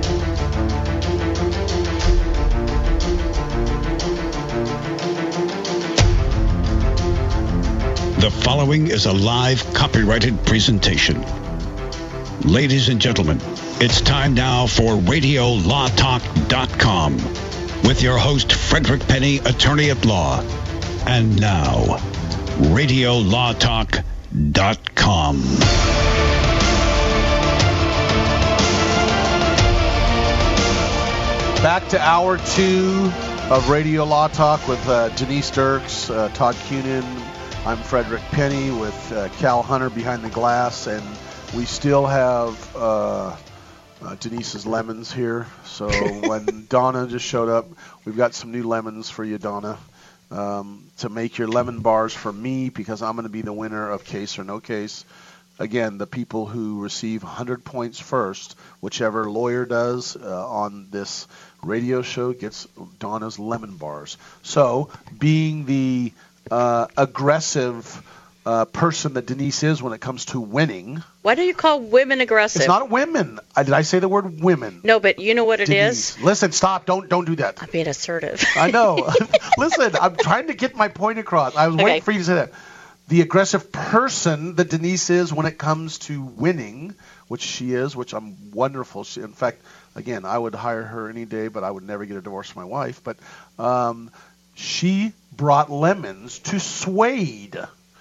The following is a live copyrighted presentation. Ladies and gentlemen, it's time now for RadioLawTalk.com with your host, Frederick Penny, attorney at law. And now, RadioLawTalk.com. Back to hour 2 of Radio Law Talk with Denise Dirks, Todd Cunin. I'm Frederick Penny with Cal Hunter behind the glass, and we still have Denise's lemons here. So when Donna just showed up, we've got some new lemons for you, Donna, to make your lemon bars for me, because I'm going to be the winner of Case or No Case. Again, the people who receive 100 points first, whichever lawyer does on this radio show, gets Donna's lemon bars. So being the aggressive person that Denise is when it comes to winning. Why do you call women aggressive? It's not women. Did I say the word women? No, but you know what Denise. it is? Listen, stop. Don't do that. I'm being assertive. I know. Listen, I'm trying to get my point across. I was waiting for you to say that. The aggressive person that Denise is when it comes to winning, which she is, which I'm wonderful. In fact, again, I would hire her any day, but I would never get a divorce from my wife. But she brought lemons to swayed,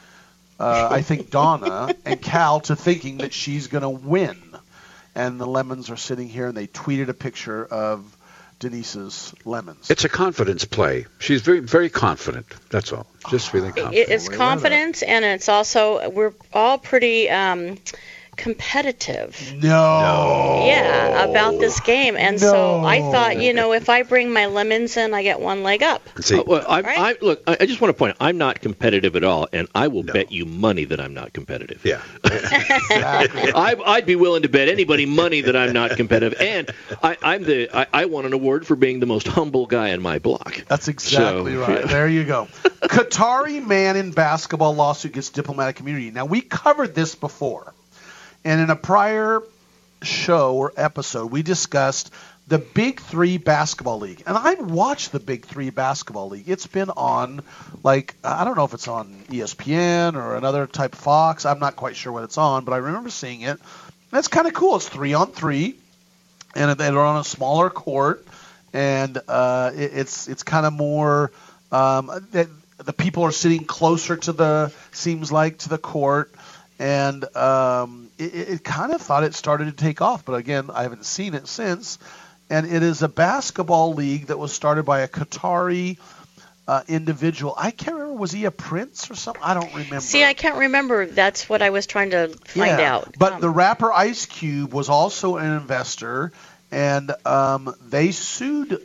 I think, Donna and Cal to thinking that she's going to win. And the lemons are sitting here, and they tweeted a picture of Denise's lemons. It's a confidence play. She's very, very confident. That's all. Just really confident. It's confidence, and it's also, we're all pretty competitive. No. Yeah, about this game. And so I thought, if I bring my lemons in, I get one leg up. See, Look, I just want to point out, I'm not competitive at all, and I will bet you money that I'm not competitive. Yeah. Exactly. I'd be willing to bet anybody money that I'm not competitive, and I won an award for being the most humble guy in my block. That's exactly right. Yeah. There you go. Qatari man in basketball lawsuit gets diplomatic immunity. Now, we covered this before. And in a prior show or episode, we discussed the Big Three Basketball League. And I watched the Big Three Basketball League. It's been on, I don't know if it's on ESPN or another type of Fox. I'm not quite sure what it's on, but I remember seeing it. And it's kind of cool. It's 3-on-3, and they're on a smaller court. And it's kind of more the people are sitting closer to the court. And it kind of thought it started to take off. But again, I haven't seen it since. And it is a basketball league that was started by a Qatari individual. I can't remember. Was he a prince or something? I don't remember. See, I can't remember. That's what I was trying to find out. But the rapper Ice Cube was also an investor. And they sued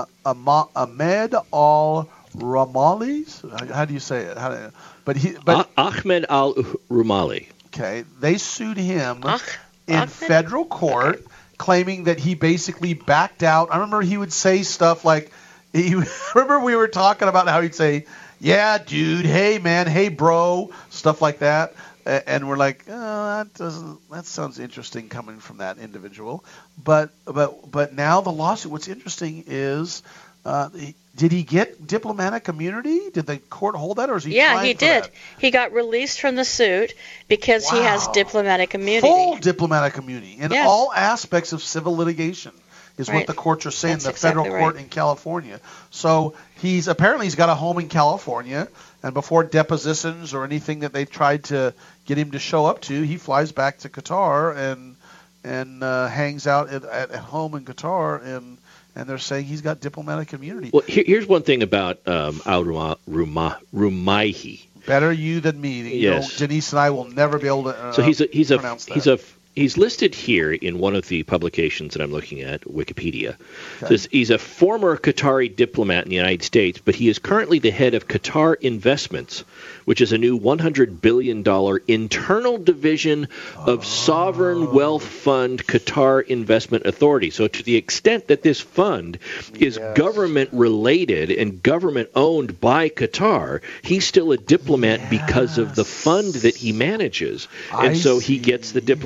Ahmed Al-Rumali. How do you say it? Ahmed Al-Rumali. Okay, they sued him in federal court, claiming that he basically backed out. I remember he would say stuff like, remember we were talking about how he'd say, "Yeah, dude, hey man, hey bro," stuff like that, and we're like, that sounds interesting coming from that individual. But now the lawsuit. What's interesting is. Did he get diplomatic immunity? Did the court hold that, or is he? Yeah, he did. That? He got released from the suit because he has diplomatic immunity. Full diplomatic immunity in all aspects of civil litigation is what the courts are saying. That's the federal court in California. So he's got a home in California, and before depositions or anything that they tried to get him to show up to, he flies back to Qatar and hangs out at home in Qatar and they're saying he's got diplomatic immunity. Well, here's one thing about Al-Rumaihi. Better you than me. Yes. Denise and I will never be able to So pronounce that. He's listed here in one of the publications that I'm looking at, Wikipedia. Okay. Says he's a former Qatari diplomat in the United States, but he is currently the head of Qatar Investments, which is a new $100 billion internal division of Sovereign Wealth Fund Qatar Investment Authority. So to the extent that this fund is government-related and government-owned by Qatar, he's still a diplomat because of the fund that he manages. And so he gets the diplomatic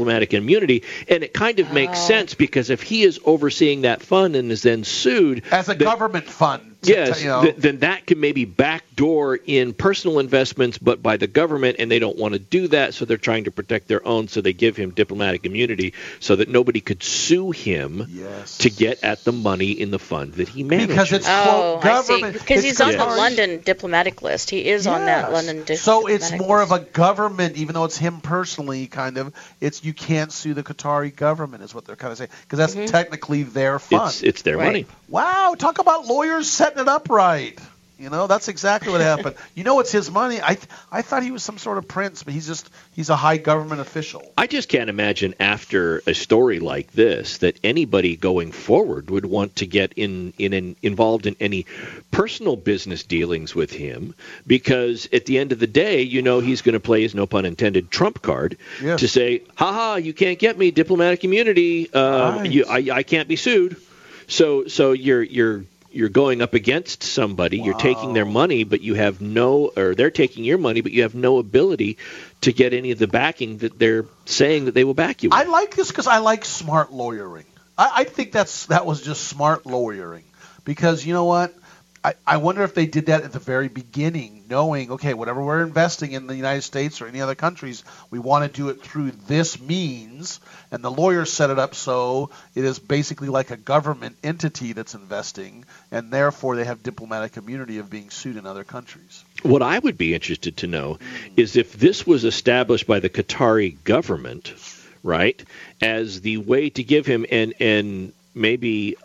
immunity. And it kind of makes sense, because if he is overseeing that fund and is then sued as a government fund. Yes, then that can maybe backdoor in personal investments, but by the government, and they don't want to do that, so they're trying to protect their own, so they give him diplomatic immunity so that nobody could sue him to get at the money in the fund that he manages. Because it's government. Because he's on the London diplomatic list. He is on that London diplomatic list. So it's more of a government, even though it's him personally, kind of. It's you can't sue the Qatari government, is what they're kind of saying, because that's technically their fund. It's their money. Wow, talk about lawyers setting it up right. That's exactly what happened. It's his money. I thought he was some sort of prince, but he's a high government official. I just can't imagine after a story like this that anybody going forward would want to get involved in any personal business dealings with him, because at the end of the day, he's going to play his, no pun intended, trump card to say, "Ha, you can't get me diplomatic immunity. I can't be sued." So you're going up against somebody. You're taking their money, but you have they're taking your money, but you have no ability to get any of the backing that they're saying that they will back you with. I like this because I like smart lawyering. I think that was just smart lawyering, because you know what? I wonder if they did that at the very beginning, knowing, okay, whatever we're investing in the United States or any other countries, we want to do it through this means, and the lawyers set it up so it is basically like a government entity that's investing, and therefore they have diplomatic immunity of being sued in other countries. What I would be interested to know is if this was established by the Qatari government, right, as the way to give him, and maybe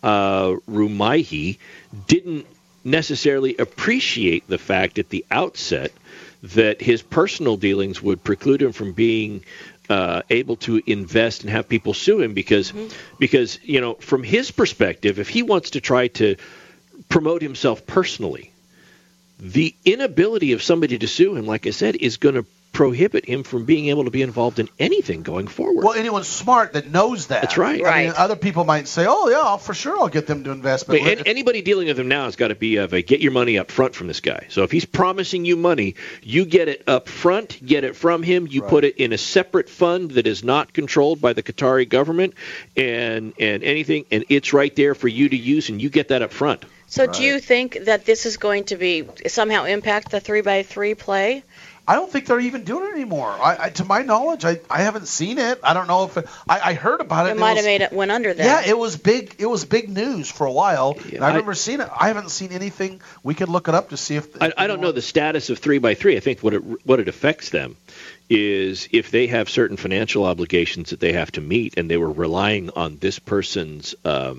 Rumaihi didn't necessarily appreciate the fact at the outset that his personal dealings would preclude him from being able to invest and have people sue him, because from his perspective, if he wants to try to promote himself personally, the inability of somebody to sue him, like I said, is going to prohibit him from being able to be involved in anything going forward. Well, anyone smart that knows that. That's right. I mean, other people might say, "Oh yeah, for sure, I'll get them to invest." But anybody dealing with him now has got to be of a get your money up front from this guy. So if he's promising you money, you get it up front, get it from him, you put it in a separate fund that is not controlled by the Qatari government, and anything, and it's right there for you to use, and you get that up front. So do you think that this is going to be somehow impact the 3x3 play? I don't think they're even doing it anymore. To my knowledge, I haven't seen it. I don't know if I heard about it. It might have went under that. Yeah, it was big. It was big news for a while. Yeah, and I remember seeing it. I haven't seen anything. We could look it up to see if. I don't know the status of 3x3. I think what it affects them is if they have certain financial obligations that they have to meet, and they were relying on this person's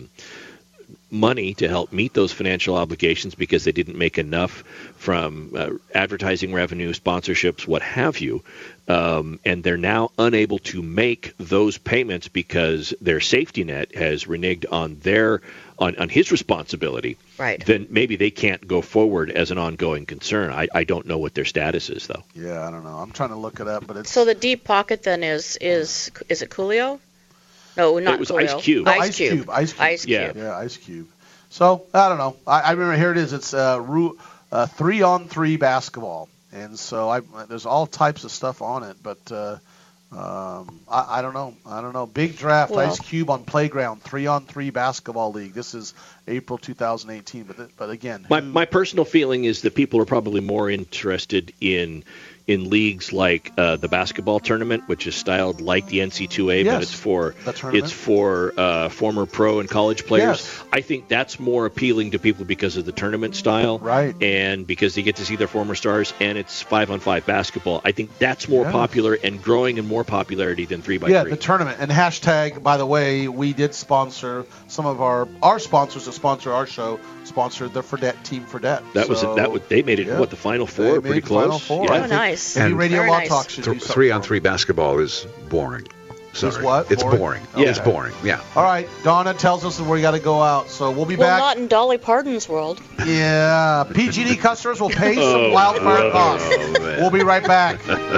money to help meet those financial obligations because they didn't make enough from advertising revenue, sponsorships, what have you, and they're now unable to make those payments because their safety net has reneged on on his responsibility. Right. Then maybe they can't go forward as an ongoing concern. I don't know what their status is, though. Yeah, I don't know. I'm trying to look it up, but it's so the deep pocket then is it Coolio? No, not it was Coolio. Ice Cube. No, Ice Cube. Yeah, Ice Cube. So I don't know. I remember here it is. It's 3-on-3 basketball, and so there's all types of stuff on it. But I don't know. Big draft. Ice Cube on Playground 3-on-3 basketball league. This is April 2018. But again, my personal feeling is that people are probably more interested in leagues like the basketball tournament, which is styled like the NC2A, but it's for former pro and college players. Yes. I think that's more appealing to people because of the tournament style, right? And because they get to see their former stars, and it's 5-on-5 basketball. I think that's more popular and growing in more popularity than 3x3. Yeah, the tournament. And hashtag, by the way, we did sponsor some of our sponsors that sponsor our show. Sponsored the Team Fredette. They made it. What, the Final Four? Pretty close. Final Four. Yeah. Oh, nice. Any Radio Law Talk should do 3-on-3 basketball is boring. Sorry. Is what? It's boring. Okay. It's boring. Yeah. All right. Donna tells us that we got to go out, so we'll be back. Well, not in Dolly Parton's world. Yeah. PG&E customers will pay some wildfire costs. We'll be right back.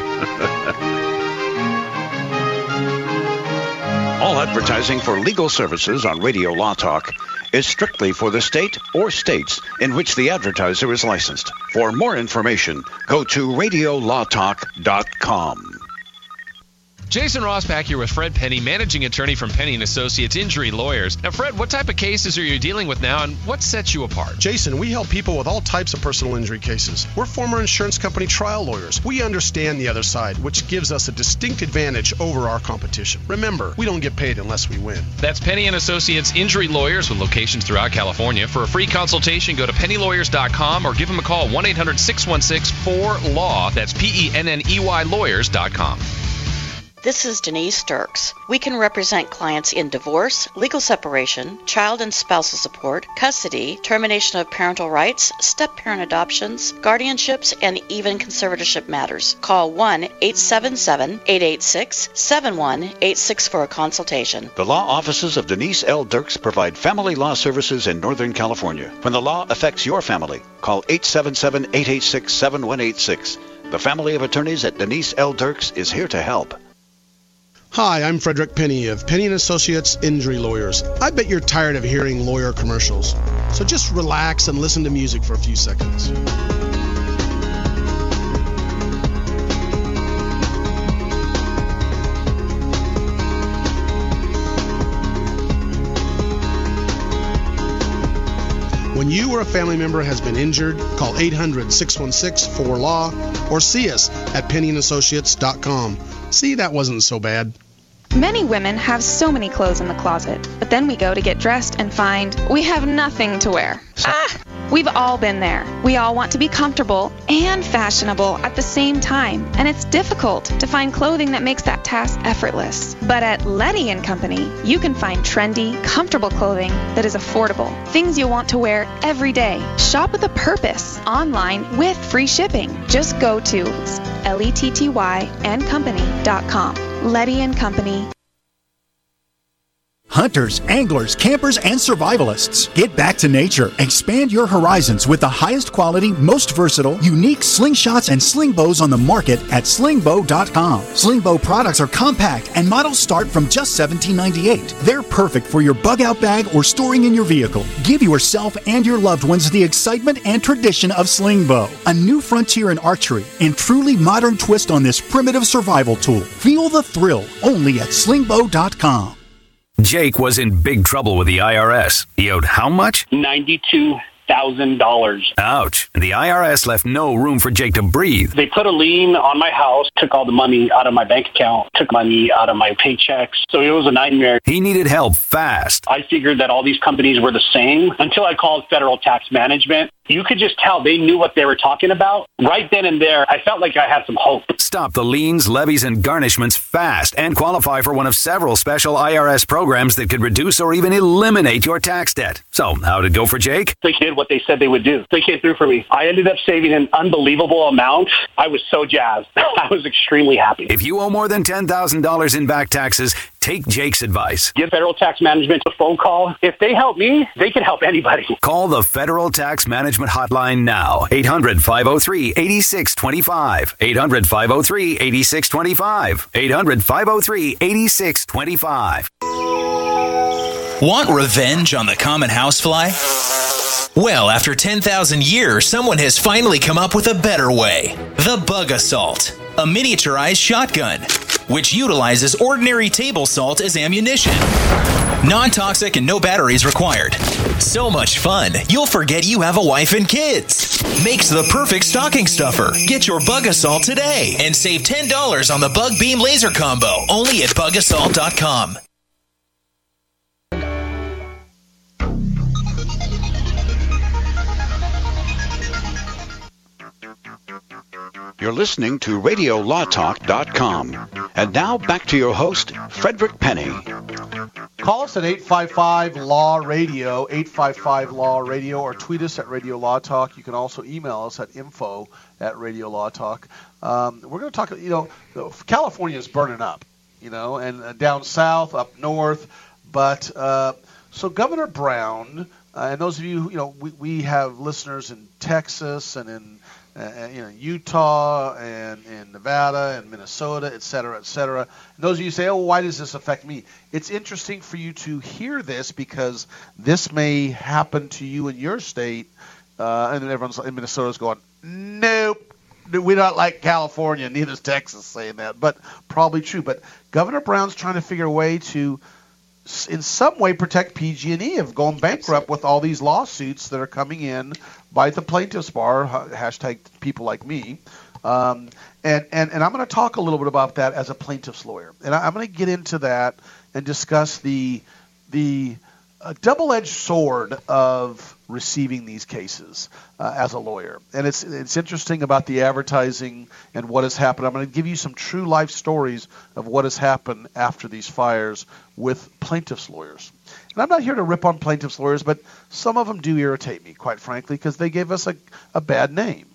All advertising for legal services on Radio Law Talk is strictly for the state or states in which the advertiser is licensed. For more information, go to radiolawtalk.com. Jason Rosbach here with Fred Penny, managing attorney from Penny & Associates Injury Lawyers. Now, Fred, what type of cases are you dealing with now, and what sets you apart? Jason, we help people with all types of personal injury cases. We're former insurance company trial lawyers. We understand the other side, which gives us a distinct advantage over our competition. Remember, we don't get paid unless we win. That's Penny & Associates Injury Lawyers with locations throughout California. For a free consultation, go to pennylawyers.com or give them a call, 1-800-616-4LAW. That's PENNEY lawyers.com. This is Denise Dirks. We can represent clients in divorce, legal separation, child and spousal support, custody, termination of parental rights, step-parent adoptions, guardianships, and even conservatorship matters. Call 1-877-886-7186 for a consultation. The law offices of Denise L. Dirks provide family law services in Northern California. When the law affects your family, call 877-886-7186. The family of attorneys at Denise L. Dirks is here to help. Hi, I'm Frederick Penny of Penny & Associates Injury Lawyers. I bet you're tired of hearing lawyer commercials. So just relax and listen to music for a few seconds. When you or a family member has been injured, call 800-616-4LAW or see us at PennyandAssociates.com. See, that wasn't so bad. Many women have so many clothes in the closet, but then we go to get dressed and find we have nothing to wear. We've all been there. We all want to be comfortable and fashionable at the same time, and it's difficult to find clothing that makes that task effortless. But at Letty & Company, you can find trendy, comfortable clothing that is affordable, things you'll want to wear every day. Shop with a purpose, online with free shipping. Just go to LETTYandcompany.com. Letty & Company. Hunters, anglers, campers, and survivalists. Get back to nature. Expand your horizons with the highest quality, most versatile, unique slingshots and sling bows on the market at slingbow.com. Slingbow products are compact and models start from just $17.98. They're perfect for your bug out bag or storing in your vehicle. Give yourself and your loved ones the excitement and tradition of Slingbow, a new frontier in archery and truly modern twist on this primitive survival tool. Feel the thrill only at slingbow.com. Jake was in big trouble with the IRS. He owed how much? $92,000. Ouch. And the IRS left no room for Jake to breathe. They put a lien on my house, took all the money out of my bank account, took money out of my paychecks. So it was a nightmare. He needed help fast. I figured that all these companies were the same until I called Federal Tax Management. You could just tell they knew what they were talking about. Right then and there, I felt like I had some hope. Stop the liens, levies, and garnishments fast and qualify for one of several special IRS programs that could reduce or even eliminate your tax debt. So, how'd it go for Jake? They did what they said they would do. They came through for me. I ended up saving an unbelievable amount. I was so jazzed. I was extremely happy. If you owe more than $10,000 in back taxes, take Jake's advice. Give Federal Tax Management a phone call. If they help me, they can help anybody. Call the Federal Tax Management Hotline now. 800-503-8625. 800-503-8625. 800-503-8625. Want revenge on the common housefly? Well, after 10,000 years, someone has finally come up with a better way. The Bug Assault, a miniaturized shotgun, which utilizes ordinary table salt as ammunition. Non-toxic and no batteries required. So much fun, you'll forget you have a wife and kids. Makes the perfect stocking stuffer. Get your Bug Assault today and save $10 on the Bug Beam Laser Combo, only at bugassault.com. You're listening to RadioLawTalk.com. And now back to your host, Frederick Penny. Call us at 855-LAW-RADIO, 855-LAW-RADIO, or tweet us at Radio Law Talk. You can also email us at info@Radio Law Talk. We're going to talk, California is burning up, and down south, up north. But so Governor Brown, and those of you, we have listeners in Texas and in Utah and in Nevada and Minnesota, et cetera, et cetera. And those of you say, why does this affect me? It's interesting for you to hear this because this may happen to you in your state, and then everyone's in Minnesota's going, nope, we're not like California, neither is Texas saying that, but probably true. But Governor Brown's trying to figure a way to, in some way, protect PG&E of going bankrupt with all these lawsuits that are coming in by the plaintiffs bar, hashtag people like me. And I'm going to talk a little bit about that as a plaintiff's lawyer. And I'm going to get into that and discuss the double-edged sword of receiving these cases as a lawyer. And it's interesting about the advertising and what has happened. I'm going to give you some true life stories of what has happened after these fires with plaintiffs' lawyers. And I'm not here to rip on plaintiffs' lawyers, but some of them do irritate me, quite frankly, because they gave us a bad name.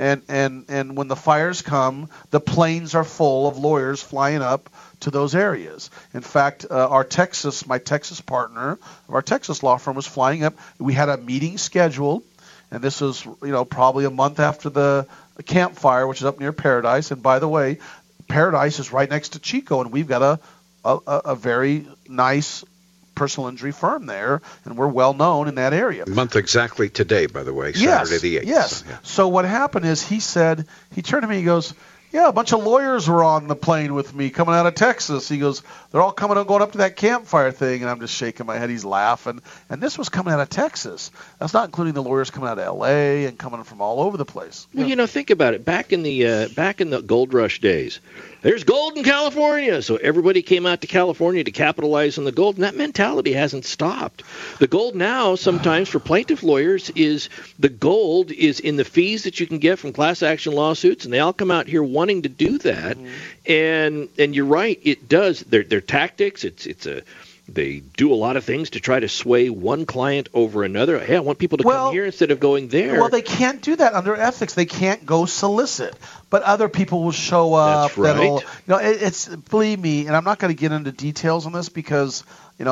And when the fires come, the planes are full of lawyers flying up to those areas. In fact, my Texas partner of our Texas law firm was flying up. We had a meeting scheduled, and this was probably a month after the Camp Fire, which is up near Paradise. And by the way, Paradise is right next to Chico, and we've got a very nice personal injury firm there, and we're well known in that area. Month exactly today, by the way, Saturday the 8th. Yes. So, yeah. So what happened is he turned to me, he goes, yeah, a bunch of lawyers were on the plane with me coming out of Texas. He goes, they're all going up to that campfire thing, and I'm just shaking my head. He's laughing. And this was coming out of Texas. That's not including the lawyers coming out of L.A. and coming from all over the place. Well, think about it. Back in the gold rush days, there's gold in California, so everybody came out to California to capitalize on the gold, and that mentality hasn't stopped. The gold now, sometimes for plaintiff lawyers, is the gold is in the fees that you can get from class action lawsuits, and they all come out here wanting to do that. Mm-hmm. And you're right, it does. Their tactics, they do a lot of things to try to sway one client over another. Hey, I want people to come here instead of going there. Well, they can't do that under ethics. They can't go solicit. But other people will show up. That's right. Believe me, and I'm not going to get into details on this because,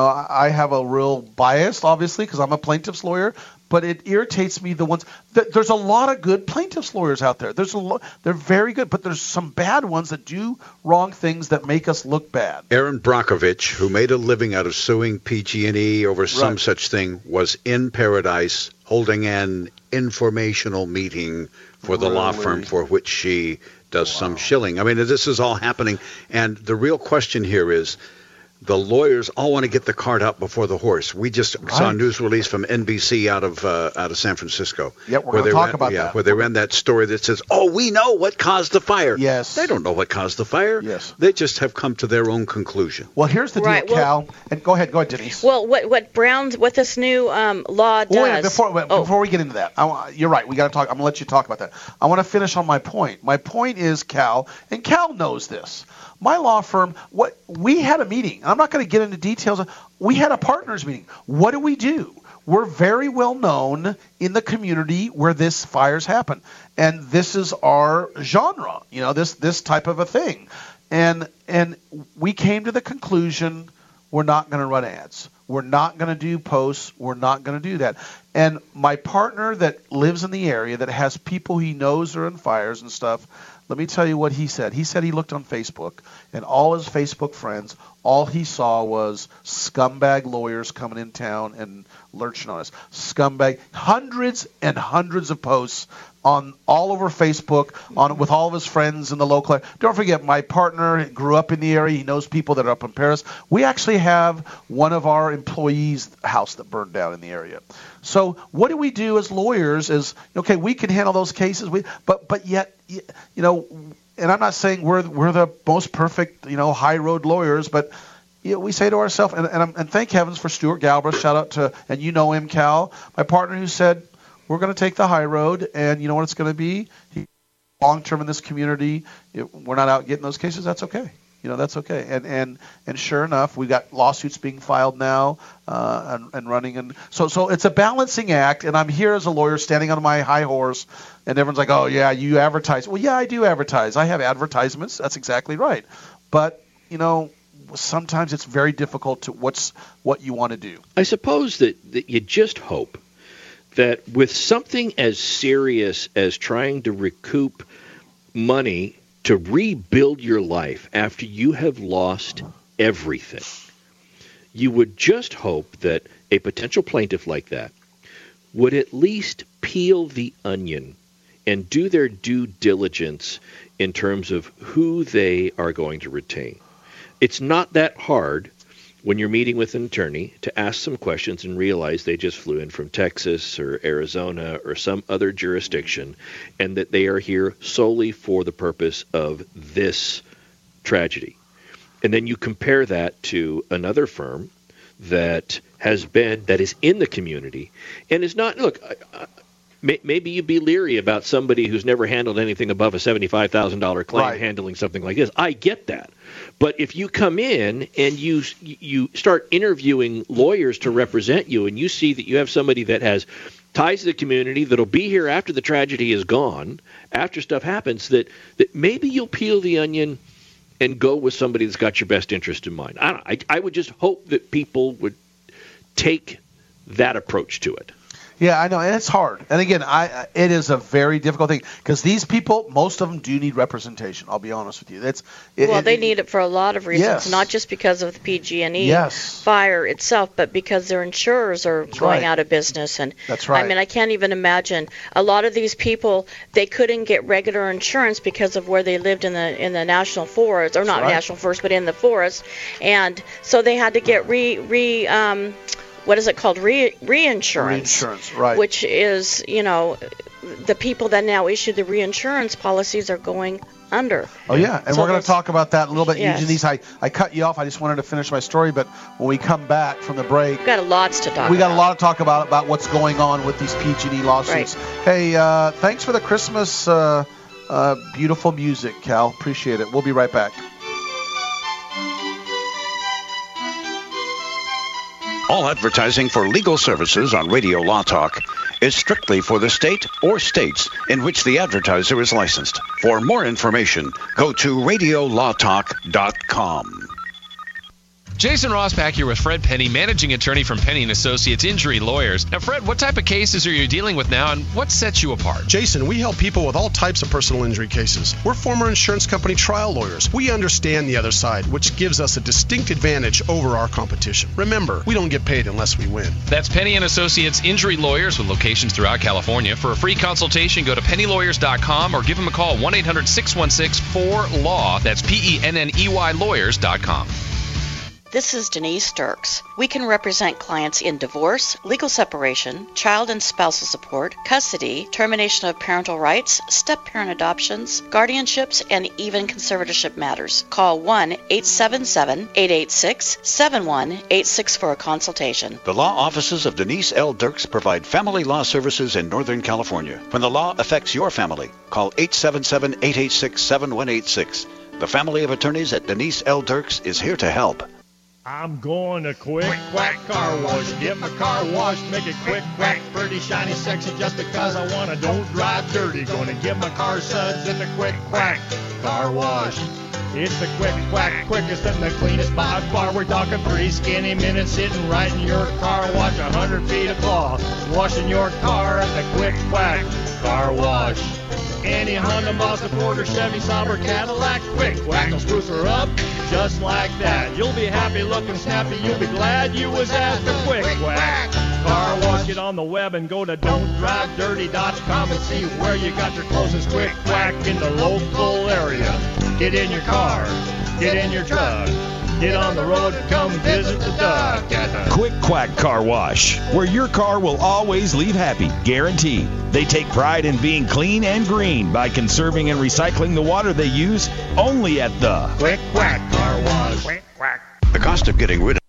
I have a real bias, obviously, because I'm a plaintiff's lawyer. But it irritates me there's a lot of good plaintiffs lawyers out there. They're very good, but there's some bad ones that do wrong things that make us look bad. Aaron Brockovich, who made a living out of suing PG&E over some such thing, was in Paradise holding an informational meeting for the law firm for which she does some shilling. I mean, this is all happening, and the real question here is, the lawyers all want to get the cart out before the horse. We just saw a news release from NBC out of San Francisco. Yeah, we're going to talk about that. Where they ran that story that says, we know what caused the fire. Yes. They don't know what caused the fire. Yes. They just have come to their own conclusion. Well, here's the deal, Cal. And go ahead, Denise. Well, what this new law does. Wait, before we get into that, you're right. We got to talk. I'm going to let you talk about that. I want to finish on my point. My point is, Cal, and Cal knows this. My law firm, we had a meeting. I'm not going to get into details. We had a partners meeting. What do? We're very well known in the community where this fires happen, and this is our genre. This type of a thing, and we came to the conclusion we're not going to run ads. We're not going to do posts. We're not going to do that. And my partner that lives in the area that has people he knows are in fires and stuff. Let me tell you what he said. He said he looked on Facebook, and all his Facebook friends, all he saw was scumbag lawyers coming in town and lurching on us. Scumbag. Hundreds and hundreds of posts on all over Facebook with all of his friends in the local area. Don't forget, my partner grew up in the area. He knows people that are up in Paris. We actually have one of our employees' house that burned down in the area. So what do we do as lawyers is, we can handle those cases, but yet, and I'm not saying we're the most perfect, high road lawyers, but we say to ourselves, and thank heavens for Stuart Galbraith, shout out to, and him, Cal, my partner who said, we're going to take the high road, and you know what it's going to be? Long term in this community, we're not out getting those cases, that's okay. That's okay. And sure enough, we've got lawsuits being filed now and running. And so it's a balancing act, and I'm here as a lawyer standing on my high horse, and everyone's like, oh, yeah, you advertise. Well, yeah, I do advertise. I have advertisements. That's exactly right. But, sometimes it's very difficult to what you want to do. I suppose that you just hope that with something as serious as trying to recoup money to rebuild your life after you have lost everything, you would just hope that a potential plaintiff like that would at least peel the onion and do their due diligence in terms of who they are going to retain. It's not that hard when you're meeting with an attorney to ask some questions and realize they just flew in from Texas or Arizona or some other jurisdiction, and that they are here solely for the purpose of this tragedy. And then you compare that to another firm that is in the community and is not, look, maybe you'd be leery about somebody who's never handled anything above a $75,000 claim handling something like this. I get that. But if you come in and you start interviewing lawyers to represent you, and you see that you have somebody that has ties to the community that'll be here after the tragedy is gone, after stuff happens, that maybe you'll peel the onion and go with somebody that's got your best interest in mind. I would just hope that people would take that approach to it. Yeah, I know, and it's hard. And again, it is a very difficult thing because these people, most of them do need representation. I'll be honest with you. They need it for a lot of reasons, yes. Not just because of the PG&E yes. fire itself, but because their insurers are going out of business. And that's right. I mean, I can't even imagine a lot of these people. They couldn't get regular insurance because of where they lived in the national forest, or not national forest, but in the forest, and so they had to get what is it called? Reinsurance. Reinsurance, right. Which is, the people that now issue the reinsurance policies are going under. Oh, yeah. And so we're going to talk about that a little bit. Yes. Denise, I cut you off. I just wanted to finish my story. But when we come back from the break, we've got lots to talk about. We got a lot to talk about what's going on with these PG&E lawsuits. Right. Hey, thanks for the Christmas beautiful music, Cal. Appreciate it. We'll be right back. All advertising for legal services on Radio Law Talk is strictly for the state or states in which the advertiser is licensed. For more information, go to radiolawtalk.com. Jason Ross back here with Fred Penny, managing attorney from Penny & Associates Injury Lawyers. Now, Fred, what type of cases are you dealing with now, and what sets you apart? Jason, we help people with all types of personal injury cases. We're former insurance company trial lawyers. We understand the other side, which gives us a distinct advantage over our competition. Remember, we don't get paid unless we win. That's Penny & Associates Injury Lawyers with locations throughout California. For a free consultation, go to pennylawyers.com or give them a call, 1-800-616-4LAW. That's PENNEY lawyers.com. This is Denise Dirks. We can represent clients in divorce, legal separation, child and spousal support, custody, termination of parental rights, step-parent adoptions, guardianships, and even conservatorship matters. Call 1-877-886-7186 for a consultation. The law offices of Denise L. Dirks provide family law services in Northern California. When the law affects your family, call 877-886-7186. The family of attorneys at Denise L. Dirks is here to help. I'm going to Quick Quack Car Wash. Get my car washed, make it quick, quack, pretty, shiny, sexy, just because I want to. Don't drive dirty. Gonna get my car suds in the Quick Quack Car Wash. It's the Quick Quack, quickest and the cleanest by far. We're talking 3 skinny minutes sitting right in your car wash. 100 feet of cloth, washing your car at the Quick Quack Car Wash. Any Honda, Mazda, Ford, or Chevy, Sauber, Cadillac, Quick Quack will spruce her up just like that. You'll be happy, looking snappy. You'll be glad you was asked for Quick Quack Car Wash. Get on the web and go to don'tdrivedirty.com and see where you got your closest Quick Quack in the local area. Get in your car, get in your truck, get on the road and come visit the duck at the Quick Quack Car Wash, where your car will always leave happy, guaranteed. They take pride in being clean and green by conserving and recycling the water they use, only at the Quick Quack Car Wash. Quick Quack. The cost of getting rid of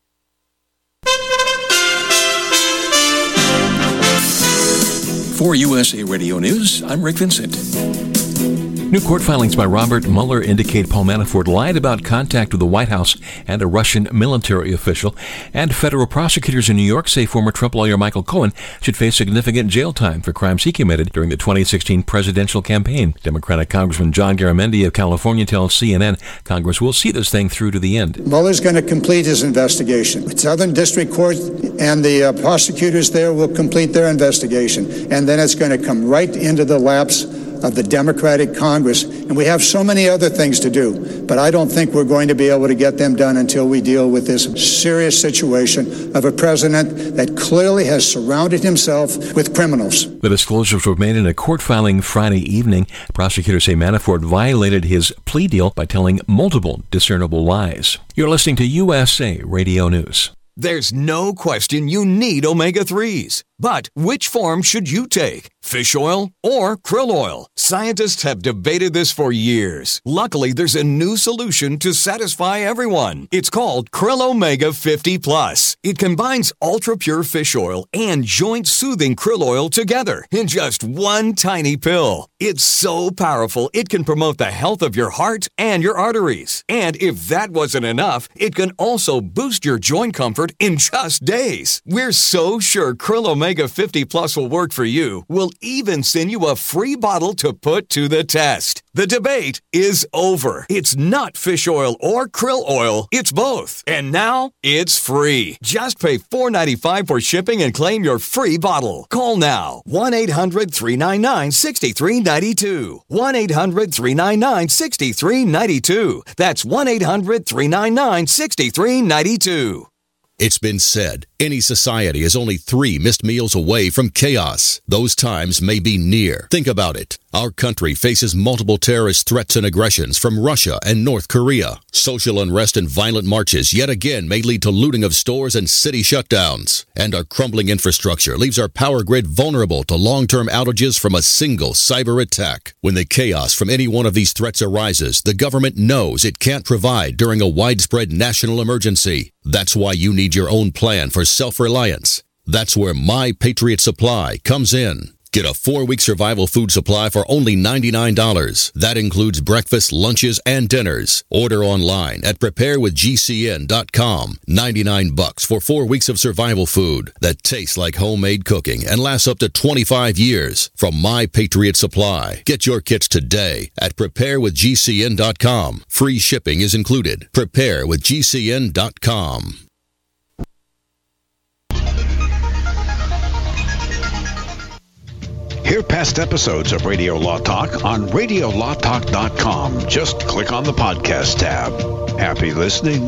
For USA Radio News, I'm Rick Vincent. New court filings by Robert Mueller indicate Paul Manafort lied about contact with the White House and a Russian military official, and federal prosecutors in New York say former Trump lawyer Michael Cohen should face significant jail time for crimes he committed during the 2016 presidential campaign. Democratic Congressman John Garamendi of California tells CNN Congress will see this thing through to the end. Mueller's going to complete his investigation. The Southern District Court and the prosecutors there will complete their investigation, and then it's going to come right into the laps of the Democratic Congress. And we have so many other things to do, but I don't think we're going to be able to get them done until we deal with this serious situation of a president that clearly has surrounded himself with criminals. The disclosures were made in a court filing Friday evening. Prosecutors say Manafort violated his plea deal by telling multiple discernible lies. You're listening to USA Radio News. There's no question you need omega-3s. But which form should you take? Fish oil or krill oil? Scientists have debated this for years. Luckily, there's a new solution to satisfy everyone. It's called Krill Omega 50 Plus. It combines ultra-pure fish oil and joint-soothing krill oil together in just one tiny pill. It's so powerful, it can promote the health of your heart and your arteries. And if that wasn't enough, it can also boost your joint comfort in just days. We're so sure Krill Omega 50 Plus will work for you. We'll even send you a free bottle to put to the test. The debate is over. It's not fish oil or krill oil. It's both. And now it's free. Just pay $4.95 for shipping and claim your free bottle. Call now. 1-800-399-6392. 1-800-399-6392. That's 1-800-399-6392. It's been said, any society is only 3 missed meals away from chaos. Those times may be near. Think about it. Our country faces multiple terrorist threats and aggressions from Russia and North Korea. Social unrest and violent marches yet again may lead to looting of stores and city shutdowns. And our crumbling infrastructure leaves our power grid vulnerable to long-term outages from a single cyber attack. When the chaos from any one of these threats arises, the government knows it can't provide during a widespread national emergency. That's why you need your own plan for self-reliance. That's where My Patriot Supply comes in. Get a 4-week survival food supply for only $99. That includes breakfast, lunches, and dinners. Order online at preparewithgcn.com. $99 for 4 weeks of survival food that tastes like homemade cooking and lasts up to 25 years. From My Patriot Supply. Get your kits today at preparewithgcn.com. Free shipping is included. Preparewithgcn.com. Hear past episodes of Radio Law Talk on radiolawtalk.com. Just click on the podcast tab. Happy listening.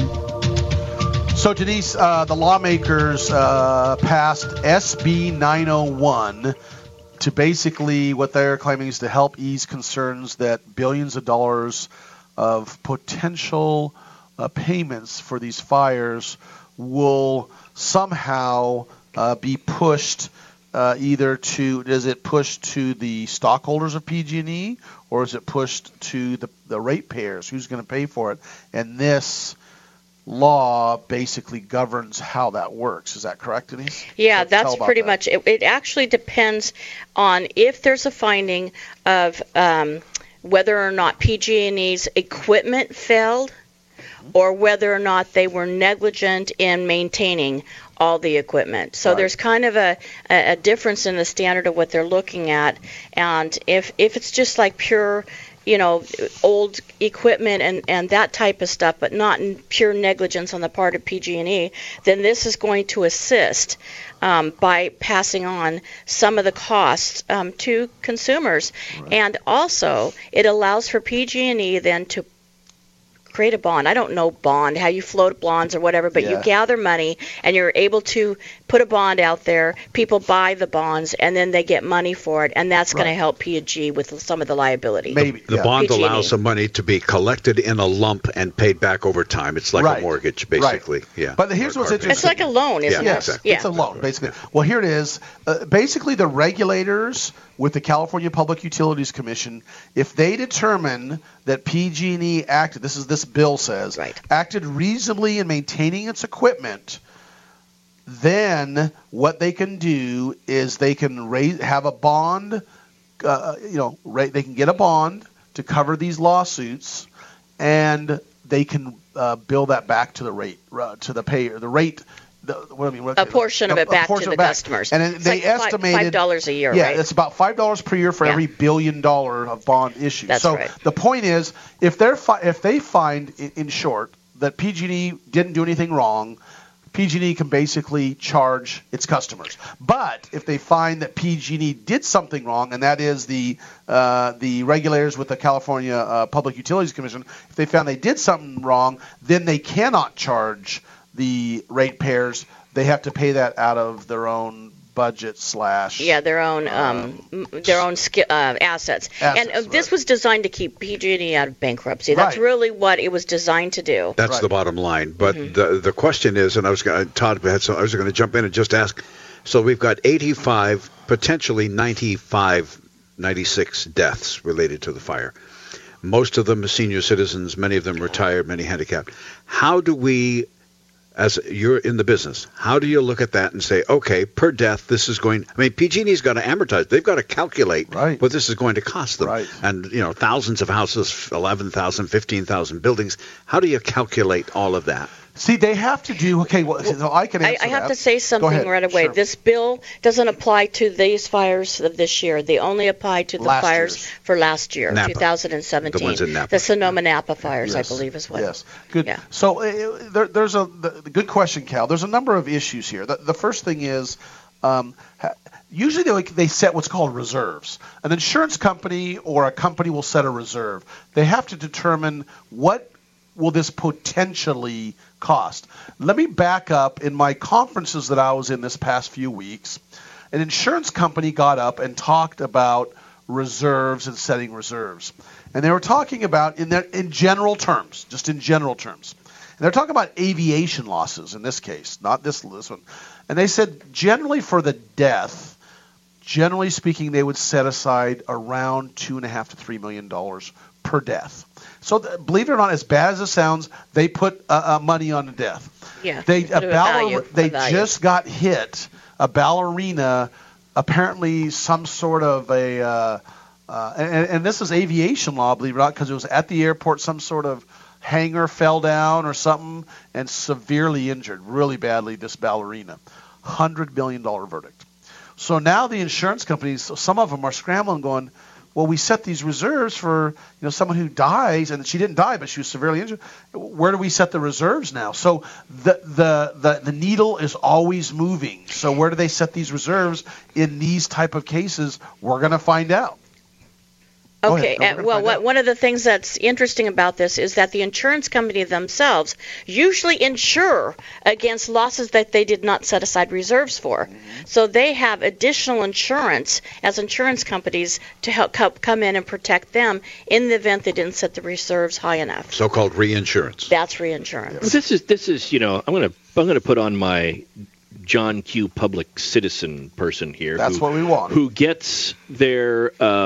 So, Denise, the lawmakers passed SB 901 to basically what they're claiming is to help ease concerns that billions of dollars of potential payments for these fires will somehow be pushed either to, is it pushed to the stockholders of PG&E or is it pushed to the ratepayers? Who's going to pay for it? And this law basically governs how that works. Is that correct, Denise? Yeah, that's pretty much it. It actually depends on if there's a finding of whether or not PG&E's equipment failed or whether or not they were negligent in maintaining all the equipment. So there's kind of a difference in the standard of what they're looking at. And if it's just like pure, old equipment and that type of stuff, but not in pure negligence on the part of PG&E, then this is going to assist by passing on some of the costs to consumers. Right. And also, it allows for PG&E then to create a bond. I don't know bond, how you float bonds or whatever, but you gather money and you're able to put a bond out there. People buy the bonds and then they get money for it, and that's going to help P&G with some of the liability. Maybe the bond PG&E allows the money to be collected in a lump and paid back over time. It's like a mortgage, basically. Right. Yeah. But here's what's interesting. It's like a loan, isn't it? Exactly. Yeah. It's a loan, basically. Well, here it is. Basically, the regulators with the California Public Utilities Commission, if they determine that PG&E acted, this bill says, acted reasonably in maintaining its equipment, then what they can do is they can have a bond, they can get a bond to cover these lawsuits, and they can bill that back to the rate, to the payer, the rate. A portion of it back to the customers. And they estimated $5 a year. Yeah, it's about $5 per year for every $1 billion of bond issued. That's so right. The point is, if they find, in short, that PG&E didn't do anything wrong, PG&E can basically charge its customers. But if they find that PG&E did something wrong, and that is the regulators with the California Public Utilities Commission, if they found they did something wrong, then they cannot charge the ratepayers. They have to pay that out of their own budget their own assets. And this was designed to keep PG&E out of bankruptcy. That's really what it was designed to do. That's the bottom line. But the question is, and I was going to jump in and just ask. So we've got 85, potentially 96 deaths related to the fire. Most of them are senior citizens, many of them retired, many handicapped. How do we, as you're in the business, how do you look at that and say, okay, per death, this is going, I mean, PG&E's got to amortize. They've got to calculate what this is going to cost them. And, thousands of houses, 11,000, 15,000 buildings. How do you calculate all of that? See, they have to do, so I can answer I have to say something right away. Sure. This bill doesn't apply to these fires of this year. They only apply to the fires for last year, Napa. 2017. The ones in Napa. The Sonoma-Napa fires, I believe, is what. Yes, good. Yeah. So there's a good question, Cal. There's a number of issues here. The first thing is usually they set what's called reserves. An insurance company or a company will set a reserve. They have to determine what will this potentially cost. Let me back up. In my conferences that I was in this past few weeks, an insurance company got up and talked about reserves and setting reserves. And they were talking about, in general terms, just in general terms. And they're talking about aviation losses in this case, not this one. And they said generally for the death, generally speaking, they would set aside around $2.5 to $3 million per death. So believe it or not, as bad as it sounds, they put money on the death. Yeah, they just got hit. A ballerina, apparently some sort of and this is aviation law, believe it or not, because it was at the airport. Some sort of hangar fell down or something and severely injured, really badly, this ballerina. $100 million verdict. So now the insurance companies, some of them are scrambling, going, well, we set these reserves for someone who dies, and she didn't die, but she was severely injured. Where do we set the reserves now? So the needle is always moving. So where do they set these reserves in these type of cases? We're going to find out. Okay. One of the things that's interesting about this is that the insurance company themselves usually insure against losses that they did not set aside reserves for. Mm-hmm. So they have additional insurance as insurance companies to help come in and protect them in the event they didn't set the reserves high enough. So-called reinsurance. That's reinsurance. Well, this is I'm going to put on my John Q. public citizen person here. That's what we want. Who gets their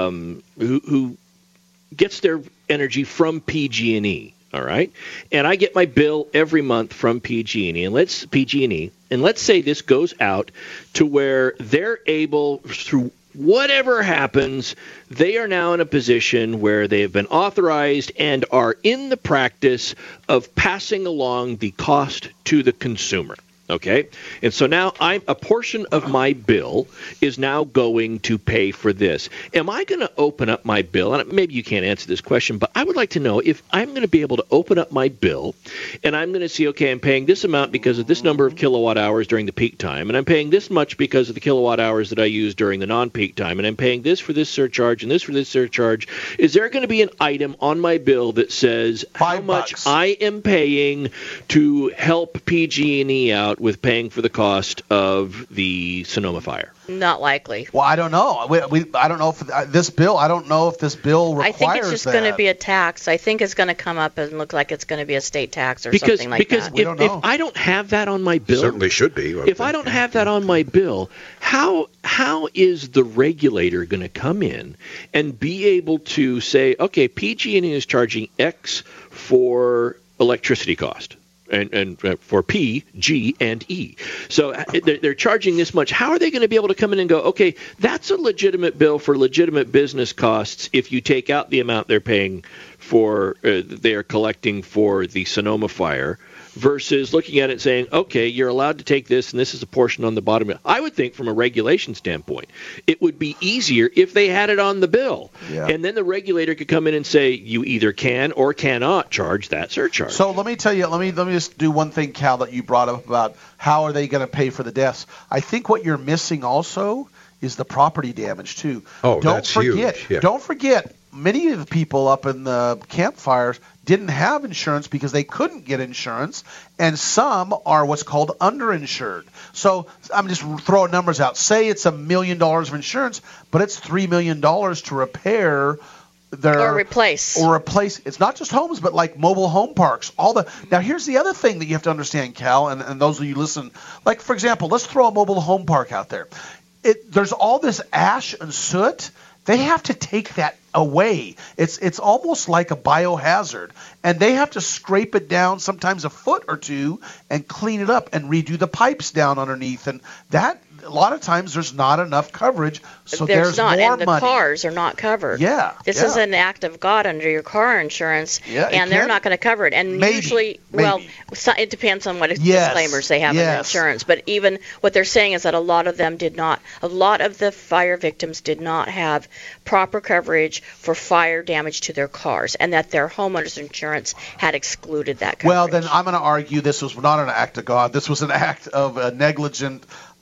who gets their energy from PG&E. All right, and I get my bill every month from PG&E, and let's say this goes out to where they're able, through whatever happens, they are now in a position where they have been authorized and are in the practice of passing along the cost to the consumer. Okay, and so now a portion of my bill is now going to pay for this. Am I going to open up my bill? And maybe you can't answer this question, but I would like to know if I'm going to be able to open up my bill and I'm going to see, okay, I'm paying this amount because of this number of kilowatt hours during the peak time, and I'm paying this much because of the kilowatt hours that I use during the non-peak time, and I'm paying this for this surcharge and this for this surcharge. Is there going to be an item on my bill that says how much I am paying to help PG&E out with paying for the cost of the Sonoma fire? Not likely. Well, I don't know. I don't know if this bill. I don't know if this bill requires that. I think it's just going to be a tax. I think it's going to come up and look like it's going to be a state tax or something like that. Because if I don't have that on my bill, certainly should be. If I don't have that on my bill, how is the regulator going to come in and be able to say, okay, PG&E is charging X for electricity cost? And for P, G, and E. So they're charging this much. How are they going to be able to come in and go, okay, that's a legitimate bill for legitimate business costs if you take out the amount they're paying for, they are collecting for the Sonoma fire, versus looking at it and saying, okay, you're allowed to take this, and this is a portion on the bottom. I would think from a regulation standpoint, it would be easier if they had it on the bill. Yeah. And then the regulator could come in and say, you either can or cannot charge that surcharge. So let me tell you, let me just do one thing, Cal, that you brought up about how are they going to pay for the deaths. I think what you're missing also is the property damage, too. Oh, that's huge. Yeah. Don't forget, many of the people up in the campfires didn't have insurance because they couldn't get insurance, and some are what's called underinsured. So I'm just throwing numbers out. Say it's $1 million of insurance, but it's $3 million to repair or replace. It's not just homes, but like mobile home parks. Now, here's the other thing that you have to understand, Cal, and those of you listen. Like, for example, let's throw a mobile home park out there. There's all this ash and soot. They have to take that away. It's almost like a biohazard, and they have to scrape it down sometimes a foot or two and clean it up and redo the pipes down underneath. And that, a lot of times, there's not enough coverage, so there's more and the money. Cars are not covered. Yeah. This is an act of God under your car insurance, and they're not going to cover it. And usually, well, it depends on what disclaimers they have in their insurance. But even what they're saying is that a lot of the fire victims did not have proper coverage for fire damage to their cars, and that their homeowners insurance had excluded that coverage. Well, then I'm going to argue this was not an act of God. This was an act of a negligent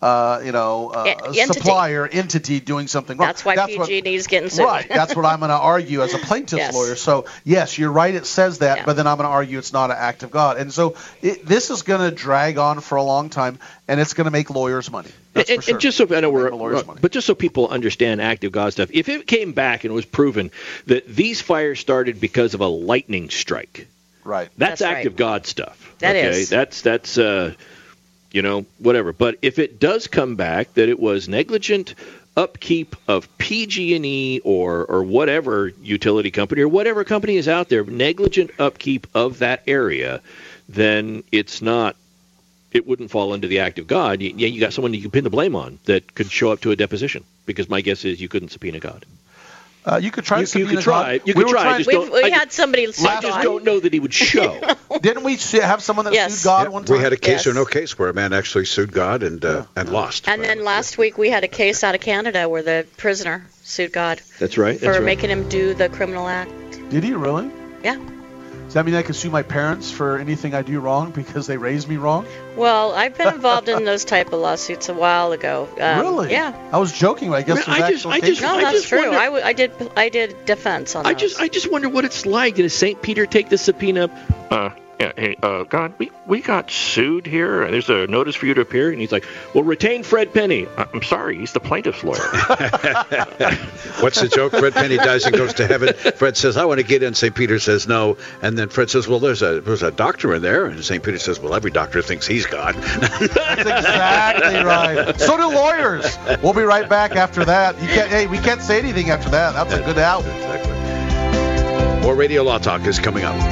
supplier entity doing something wrong. That's why PG&E is getting sued. Right. That's what I'm going to argue as a plaintiff's lawyer. So, yes, you're right. It says that, but then I'm going to argue it's not an act of God. And so this is going to drag on for a long time, and it's going to make lawyers money. That's for sure. And just so I know but just so people understand act of God stuff, if it came back and was proven that these fires started because of a lightning strike, right? That's act of God stuff. That is. That's whatever. But if it does come back that it was negligent upkeep of PG&E or whatever utility company or whatever company is out there, negligent upkeep of that area, then it wouldn't fall into the act of God. You got someone you can pin the blame on that could show up to a deposition, because my guess is you couldn't subpoena God. You could try. You could try. You could try. We had somebody. I just don't know that he would show. Didn't we have someone that sued God one time? We had a case or no case where a man actually sued God and lost. And then last week we had a case out of Canada where the prisoner sued God. That's right. For making him do the criminal act. Did he really? Yeah. Does that mean I can sue my parents for anything I do wrong because they raised me wrong? Well, I've been involved in those type of lawsuits a while ago. Really? Yeah. I was joking, but I guess that's true. I did defense on those. I just wonder what it's like. Did St. Peter take the subpoena? Hey, God, we got sued here. There's a notice for you to appear. And he's like, well, retain Fred Penny. I'm sorry, he's the plaintiff's lawyer. What's the joke? Fred Penny dies and goes to heaven. Fred says, I want to get in. St. Peter says no. And then Fred says, well, there's a doctor in there. And St. Peter says, well, every doctor thinks he's God. That's exactly right. So do lawyers. We'll be right back after that. We can't say anything after that. That's a good out. Exactly. More Radio Law Talk is coming up.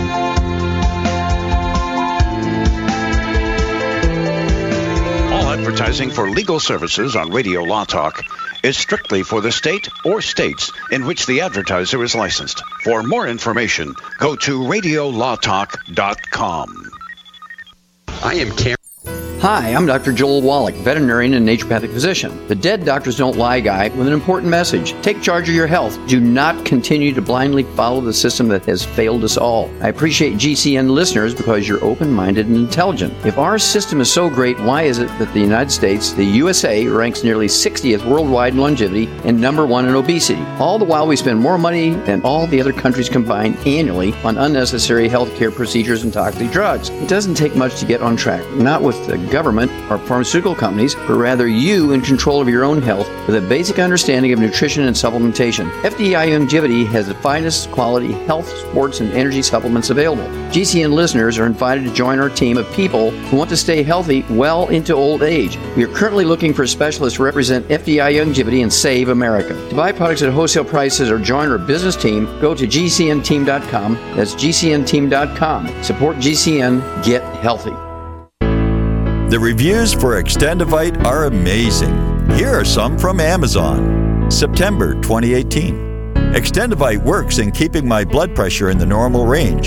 Advertising for legal services on Radio Law Talk is strictly for the state or states in which the advertiser is licensed. For more information, go to radiolawtalk.com. I am Karen. Hi, I'm Dr. Joel Wallach, veterinarian and naturopathic physician. The Dead Doctors Don't Lie guy with an important message. Take charge of your health. Do not continue to blindly follow the system that has failed us all. I appreciate GCN listeners because you're open-minded and intelligent. If our system is so great, why is it that the United States, the USA, ranks nearly 60th worldwide in longevity and number 1 in obesity? All the while we spend more money than all the other countries combined annually on unnecessary healthcare procedures and toxic drugs. It doesn't take much to get on track. Not with the government or pharmaceutical companies, but rather you in control of your own health with a basic understanding of nutrition and supplementation. FDI Longevity has the finest quality health, sports, and energy supplements available. GCN listeners are invited to join our team of people who want to stay healthy well into old age. We are currently looking for specialists to represent FDI Longevity and Save America. To buy products at wholesale prices or join our business team, go to GCNteam.com. That's GCNteam.com. Support GCN. Get healthy. The reviews for Extendivite are amazing. Here are some from Amazon. September 2018. Extendivite works in keeping my blood pressure in the normal range.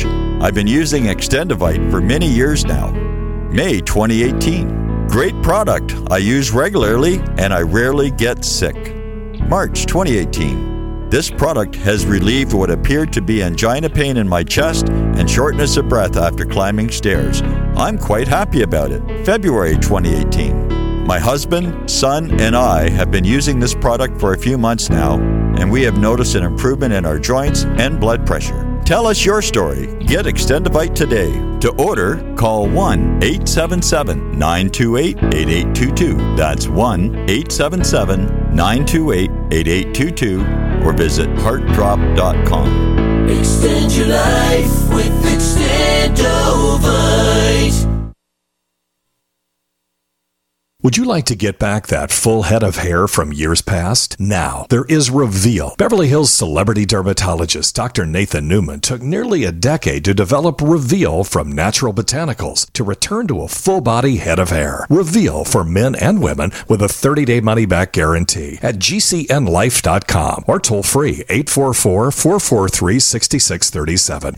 I've been using Extendivite for many years now. May 2018. Great product. I use regularly and I rarely get sick. March 2018. This product has relieved what appeared to be angina pain in my chest and shortness of breath after climbing stairs. I'm quite happy about it. February 2018. My husband, son, and I have been using this product for a few months now, and we have noticed an improvement in our joints and blood pressure. Tell us your story. Get Extendivite today. To order, call 1-877-928-8822. That's 1-877-928-8822 or visit heartdrop.com. Extend your life with Extendovite. Would you like to get back that full head of hair from years past? Now, there is Reveal. Beverly Hills celebrity dermatologist Dr. Nathan Newman took nearly a decade to develop Reveal from natural botanicals to return to a full-body head of hair. Reveal for men and women with a 30-day money-back guarantee at GCNlife.com or toll-free 844-443-6637.